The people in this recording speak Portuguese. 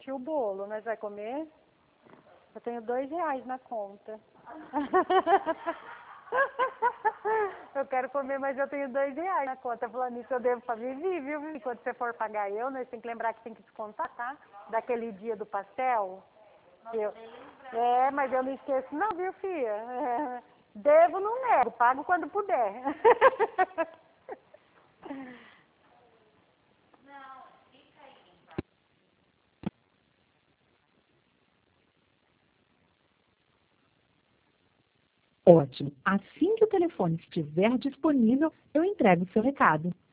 gente, e o bolo, nós vai comer? Eu tenho R$2 na conta. Eu quero comer, mas eu tenho R$2 na conta. Falando isso, eu devo pra Vivi, viu? Quando você for pagar eu, nós tem que lembrar que tem que descontar, tá? Daquele dia do pastel. Mas eu não esqueço não, viu, filha? Devo, não nego. Pago quando puder. Ótimo. Assim que o telefone estiver disponível, eu entrego o seu recado.